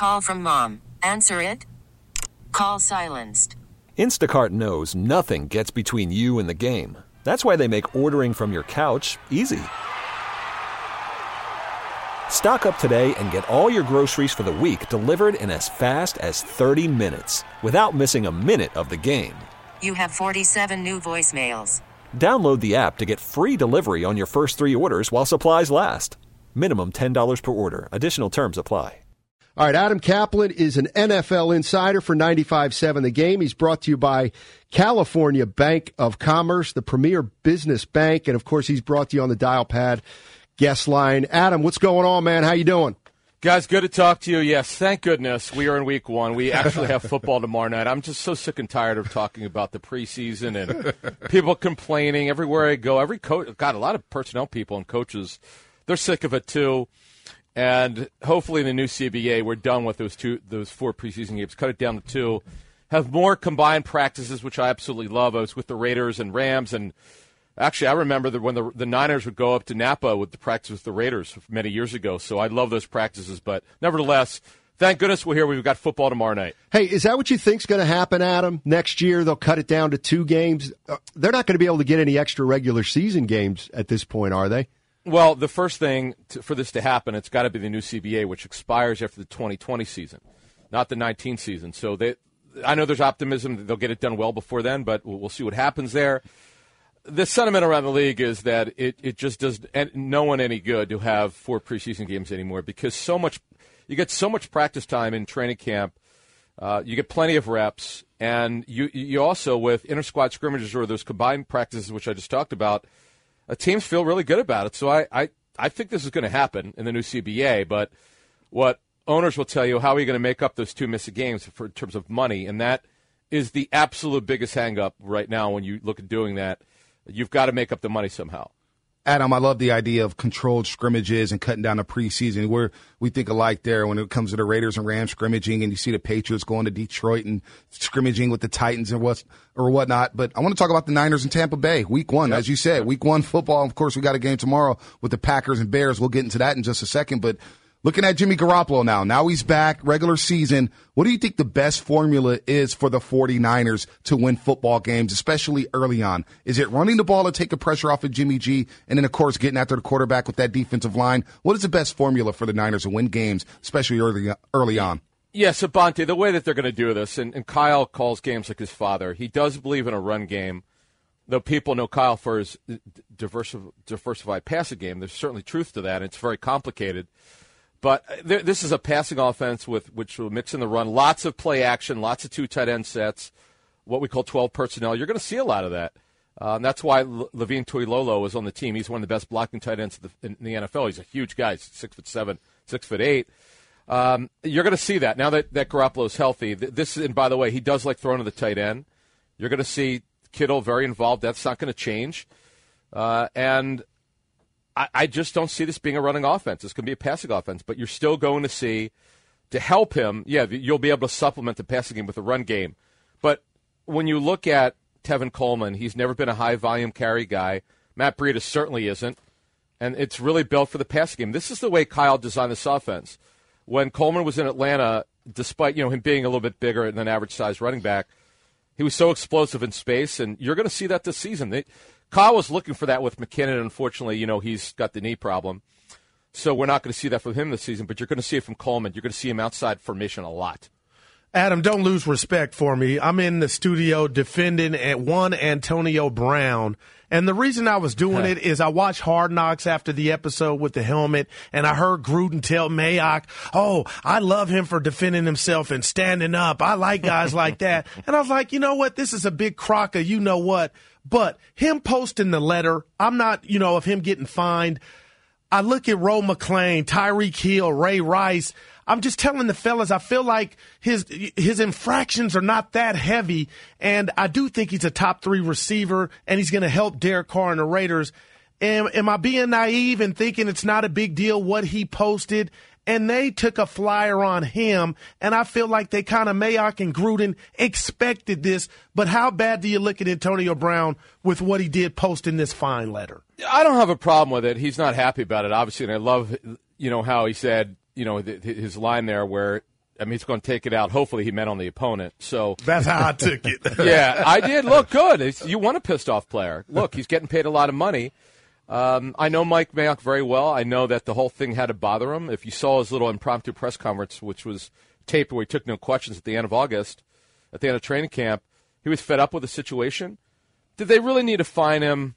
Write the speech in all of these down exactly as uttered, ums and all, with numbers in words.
Call from mom. Answer it. Call silenced. Instacart knows nothing gets between you and the game. That's why they make ordering from your couch easy. Stock up today and get all your groceries for the week delivered in as fast as thirty minutes without missing a minute of the game. You have forty-seven new voicemails. Download the app to get free delivery on your first three orders while supplies last. Minimum ten dollars per order. Additional terms apply. All right, Adam Kaplan is an N F L insider for ninety-five point seven The Game. He's brought to you by California Bank of Commerce, the premier business bank. And, of course, he's brought to you on the dial pad guest line. Adam, what's going on, man? How you doing? Guys, good to talk to you. Yes, thank goodness we are in week one. We actually have football tomorrow night. I'm just so sick and tired of talking about the preseason and people complaining everywhere I go. Every coach, God, a lot of personnel people and coaches, they're sick of it too. And hopefully in the new C B A, we're done with those two, those four preseason games. Cut it down to two. Have more combined practices, which I absolutely love. I was with the Raiders and Rams, and actually I remember that when the, the Niners would go up to Napa with the practice with the Raiders many years ago. So I love those practices. But nevertheless, thank goodness we're here. We've got football tomorrow night. Hey, is that what you think's going to happen, Adam? Next year they'll cut it down to two games. They're not going to be able to get any extra regular season games at this point, are they? Well, the first thing to, for this to happen, it's got to be the new C B A, which expires after the twenty twenty season, not the nineteen season. So they, I know there's optimism that they'll get it done well before then, but we'll, we'll see what happens there. The sentiment around the league is that it, it just does no one any good to have four preseason games anymore because so much you get so much practice time in training camp. Uh, you get plenty of reps, and you you also with inter-squad scrimmages or those combined practices, which I just talked about. Uh, teams feel really good about it. So I, I, I think this is going to happen in the new C B A. But what owners will tell you, how are you going to make up those two missing games for, in terms of money? And that is the absolute biggest hang-up right now when you look at doing that. You've got to make up the money somehow. Adam, I love the idea of controlled scrimmages and cutting down the preseason. We're, we think alike there when it comes to the Raiders and Rams scrimmaging, and you see the Patriots going to Detroit and scrimmaging with the Titans and what or whatnot. But I want to talk about the Niners and Tampa Bay, week one. Yep. As you said, week one football. Of course, we got a game tomorrow with the Packers and Bears. We'll get into that in just a second. But looking at Jimmy Garoppolo now, now he's back, regular season. What do you think the best formula is for the 49ers to win football games, especially early on? Is it running the ball to take the pressure off of Jimmy G, and then, of course, getting after the quarterback with that defensive line? What is the best formula for the Niners to win games, especially early early on? Yeah, so, Bonte, the way that they're going to do this, and, and Kyle calls games like his father, he does believe in a run game, though people know Kyle for his diversif- diversified passing game. There's certainly truth to that, and it's very complicated. But th- this is a passing offense with which will mix in the run. Lots of play action, lots of two tight end sets, what we call twelve personnel. You're going to see a lot of that. Uh, and that's why L- Levine Toilolo is on the team. He's one of the best blocking tight ends in the, in the N F L. He's a huge guy, six foot seven, six foot eight. Um, you're going to see that now that, that Garoppolo's healthy. Th- this, and by the way, he does like throwing to the tight end. You're going to see Kittle very involved. That's not going to change. Uh, and I, I just don't see this being a running offense. It's going to be a passing offense, but you're still going to see, to help him, yeah, you'll be able to supplement the passing game with a run game. But when you look at Tevin Coleman, he's never been a high-volume carry guy. Matt Breida certainly isn't, and it's really built for the passing game. This is the way Kyle designed this offense. When Coleman was in Atlanta, despite you know him being a little bit bigger than an average-sized running back, he was so explosive in space, and you're going to see that this season. They, Kyle was looking for that with McKinnon. Unfortunately, you know, he's got the knee problem. So we're not going to see that from him this season, but you're going to see it from Coleman. You're going to see him outside formation a lot. Adam, don't lose respect for me. I'm in the studio defending at one Antonio Brown. And the reason I was doing it is I watched Hard Knocks after the episode with the helmet, and I heard Gruden tell Mayock, oh, I love him for defending himself and standing up. I like guys like that. And I was like, you know what? This is a big crock of you know what. But him posting the letter, I'm not, you know, of him getting fined. I look at Roe McClain, Tyreek Hill, Ray Rice. I'm just telling the fellas, I feel like his his infractions are not that heavy, and I do think he's a top three receiver, and he's going to help Derek Carr and the Raiders. Am, am I being naive and thinking it's not a big deal what he posted? And they took a flyer on him, and I feel like they kind of, Mayock and Gruden, expected this. But how bad do you look at Antonio Brown with what he did posting this fine letter? I don't have a problem with it. He's not happy about it, obviously, and I love, you know, how he said, you know, his line there where I mean, he's going to take it out. Hopefully he meant on the opponent. So that's how I took it. Yeah, I did. Look, good. It's, you want a pissed-off player. Look, he's getting paid a lot of money. Um, I know Mike Mayock very well. I know that the whole thing had to bother him. If you saw his little impromptu press conference, which was taped where he took no questions at the end of August, at the end of training camp, he was fed up with the situation. Did they really need to fine him?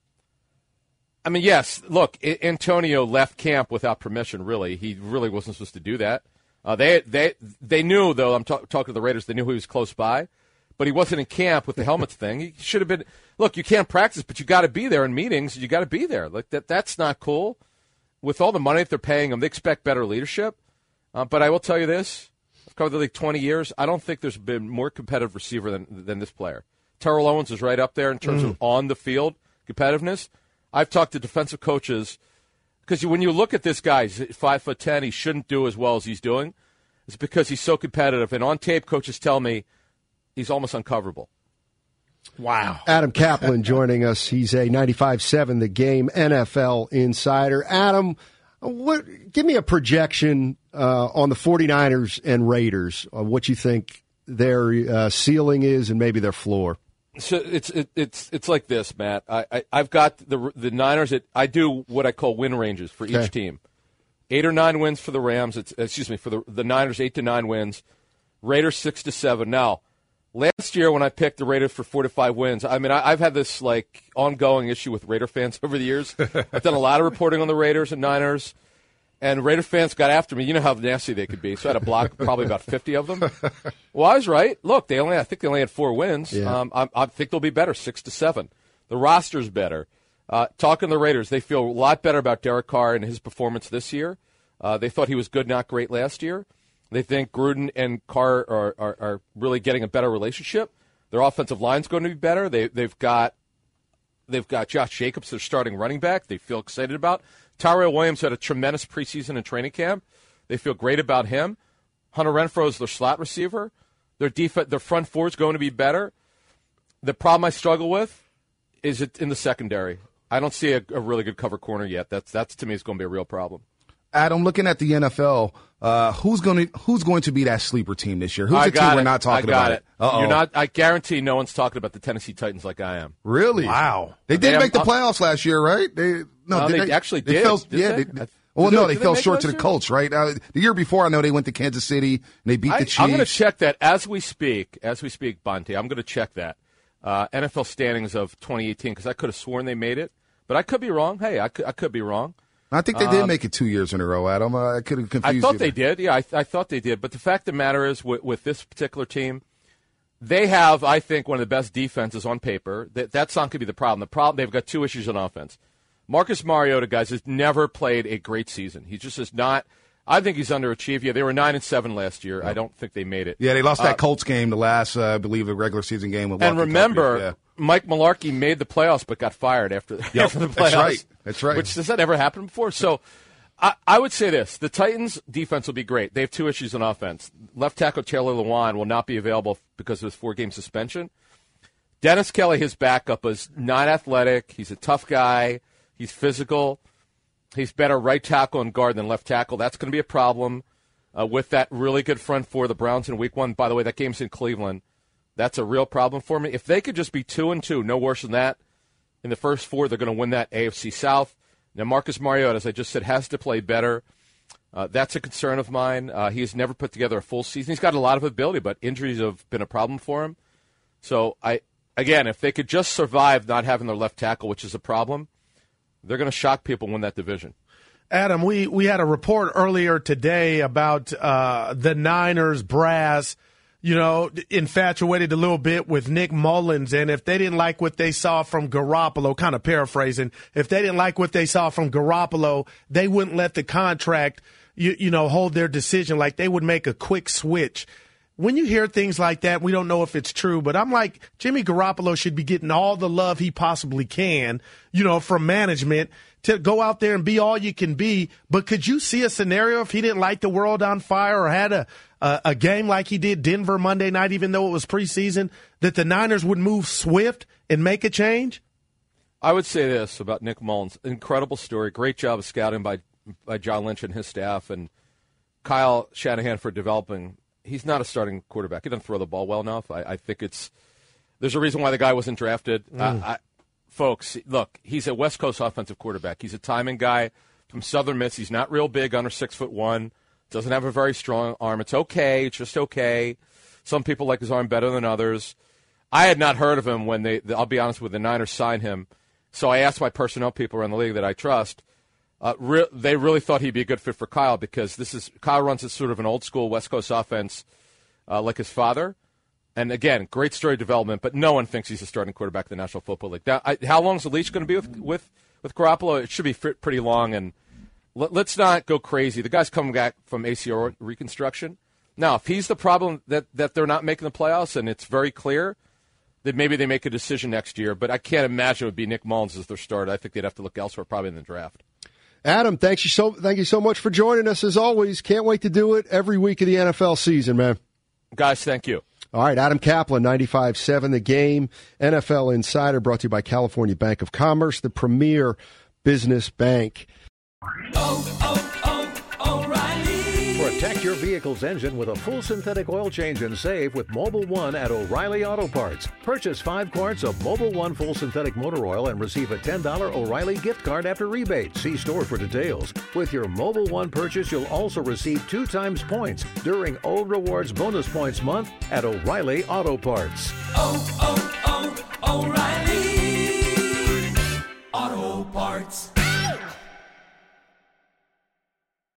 I mean, yes, look, I- Antonio left camp without permission, really. He really wasn't supposed to do that. Uh, they they they knew, though, I'm ta- talking to the Raiders, they knew he was close by, but he wasn't in camp with the helmets thing. He should have been. Look, you can't practice, but you got to be there in meetings. You got to be there. Like that. That's not cool. With all the money that they're paying him, they expect better leadership. Uh, but I will tell you this: I've covered the league twenty years. I don't think there's been more competitive receiver than than this player. Terrell Owens is right up there in terms mm. of on the field competitiveness. I've talked to defensive coaches because when you look at this guy, he's five foot ten. He shouldn't do as well as he's doing. It's because he's so competitive. And on tape, coaches tell me he's almost uncoverable. Wow. Adam Kaplan joining us. He's a ninety-five seven The Game N F L insider. Adam, what? Give me a projection uh, on the 49ers and Raiders, on what you think their uh, ceiling is and maybe their floor. So it's it, it's it's like this, Matt. I, I I've got the the Niners. At, I do what I call win ranges for okay. each team. Eight or nine wins for the Rams. It's excuse me for the the Niners. Eight to nine wins. Raiders six to seven. Now, last year when I picked the Raiders for four to five wins, I mean I, I've had this like ongoing issue with Raider fans over the years. I've done a lot of reporting on the Raiders and Niners. And Raider fans got after me. You know how nasty they could be. So I had to block probably about fifty of them. Well, I was right. Look, they only I think they only had four wins. Yeah. Um, I, I think they'll be better, six to seven. The roster's better. Uh, talking to the Raiders, they feel a lot better about Derek Carr and his performance this year. Uh, they thought he was good, not great last year. They think Gruden and Carr are, are, are really getting a better relationship. Their offensive line's going to be better. They, they've got they've got Josh Jacobs, their starting running back. They feel excited about. Tyrell Williams had a tremendous preseason and training camp. They feel great about him. Hunter Renfrow is their slot receiver. Their def- their front four is going to be better. The problem I struggle with is it in the secondary. I don't see a, a really good cover corner yet. That's that's to me is going to be a real problem. Adam, looking at the N F L, uh, who's going to who's going to be that sleeper team this year? Who's I the team it. we're not talking I got about? It. Uh-oh. You're not. I guarantee no one's talking about the Tennessee Titans like I am. Really? Wow. They did They make the have- playoffs last year, right? They no, Uh, did they actually they did. Fell, Did yeah. they? They, I- well, did no, they- they did fell they make short last to the year? Colts, right? Uh, the year before, I know they went to Kansas City and they beat I, the Chiefs. I'm going to check that as we speak. As we speak, Bonte, I'm going to check that uh, N F L standings of twenty eighteen because I could have sworn they made it, but I could be wrong. Hey, I could, I could be wrong. I think they did Um, make it two years in a row, Adam. Uh, I could have confused I thought you they there. did. Yeah, I, I thought they did. But the fact of the matter is, with, with this particular team, they have, I think, one of the best defenses on paper. That, that's not going to be the problem. The problem, they've got two issues on offense. Marcus Mariota, guys, has never played a great season. He just is not. I think he's underachieved. Yeah, they were nine and seven last year. I don't think they made it. Yeah, they lost Uh, that Colts game, the last, uh, I believe, the regular season game. With And Walker remember, Kupp. Yeah. Mike Mularkey made the playoffs but got fired after, Yep, after the playoffs. that's right. That's right. Which, does that ever happen before? So I, I would say this. The Titans' defense will be great. They have two issues on offense. Left tackle Taylor Lewan will not be available because of his four-game suspension. Dennis Kelly, his backup, is not athletic. He's a tough guy. He's physical. He's better right tackle and guard than left tackle. That's going to be a problem uh, with that really good front four, the Browns in week one. By the way, that game's in Cleveland. That's a real problem for me. If they could just be two and two, no worse than that, in the first four, they're going to win that A F C South. Now, Marcus Mariota, as I just said, has to play better. Uh, that's a concern of mine. Uh, he has never put together a full season. He's got a lot of ability, but injuries have been a problem for him. So, I again, if they could just survive not having their left tackle, which is a problem, they're going to shock people and win that division. Adam, we, we had a report earlier today about uh, the Niners brass, you know, infatuated a little bit with Nick Mullins. And if they didn't like what they saw from Garoppolo, kind of paraphrasing, if they didn't like what they saw from Garoppolo, they wouldn't let the contract, you, you know, hold their decision. Like they would make a quick switch. When you hear things like that, we don't know if it's true, but I'm like, Jimmy Garoppolo should be getting all the love he possibly can, you know, from management to go out there and be all you can be. But could you see a scenario if he didn't light the world on fire or had a, a, a game like he did Denver Monday night, even though it was preseason, that the Niners would move swift and make a change? I would say this about Nick Mullins. Incredible story. Great job of scouting by, by John Lynch and his staff, and Kyle Shanahan for developing. He's not a starting quarterback. He doesn't throw the ball well enough. I, I think it's there's a reason why the guy wasn't drafted. Mm. Uh, I, folks, look, he's a West Coast offensive quarterback. He's a timing guy from Southern Miss. He's not real big, under six foot one. Doesn't have a very strong arm. It's okay. It's just okay. Some people like his arm better than others. I had not heard of him when they, I'll be honest with the Niners signed him. So I asked my personnel people around the league that I trust. Uh, re- they really thought he'd be a good fit for Kyle because this is Kyle runs a sort of an old school West Coast offense uh, like his father. And again, great story development, but no one thinks he's a starting quarterback in the National Football League. That, I, how long is the leash going to be with, with, with Garoppolo? It should be f- pretty long. And let, let's not go crazy. The guy's coming back from A C L reconstruction. Now, if he's the problem that, that they're not making the playoffs and it's very clear, then maybe they make a decision next year. But I can't imagine it would be Nick Mullins as their starter. I think they'd have to look elsewhere, probably in the draft. Adam, thanks you so thank you so much for joining us as always. Can't wait to do it every week of the N F L season, man. Guys, thank you. All right, Adam Kaplan, ninety-five point seven The Game, N F L Insider, brought to you by California Bank of Commerce, the premier business bank. Oh, oh, oh, O'Reilly. Protect your vehicle's engine with a full synthetic oil change and save with Mobil one at O'Reilly Auto Parts. Purchase five quarts of Mobil one full synthetic motor oil and receive a ten dollars O'Reilly gift card after rebate. See store for details. With your Mobil one purchase, you'll also receive two times points during O Rewards Bonus Points Month at O'Reilly Auto Parts. Oh, oh, oh, O'Reilly Auto Parts.